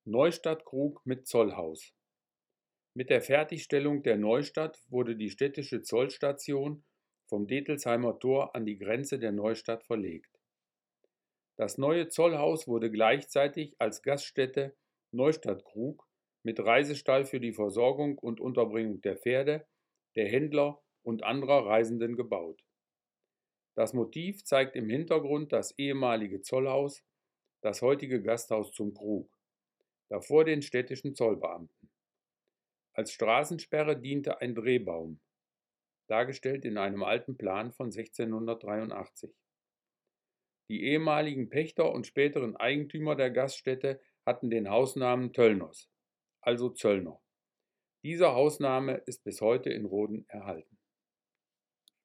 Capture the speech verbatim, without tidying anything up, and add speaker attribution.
Speaker 1: Neustadtkrug mit Zollhaus. Mit der Fertigstellung der Neustadt wurde die städtische Zollstation vom Detelsheimer Tor an die Grenze der Neustadt verlegt. Das neue Zollhaus wurde gleichzeitig als Gaststätte Neustadtkrug mit Reisestall für die Versorgung und Unterbringung der Pferde, der Händler und anderer Reisenden gebaut. Das Motiv zeigt im Hintergrund das ehemalige Zollhaus, das heutige Gasthaus zum Krug, davor den städtischen Zollbeamten. Als Straßensperre diente ein Drehbaum, dargestellt in einem alten Plan von sechzehnhundertdreiundachtzig. Die ehemaligen Pächter und späteren Eigentümer der Gaststätte hatten den Hausnamen Töllners, also Zöllner. Dieser Hausname ist bis heute in Rhoden erhalten.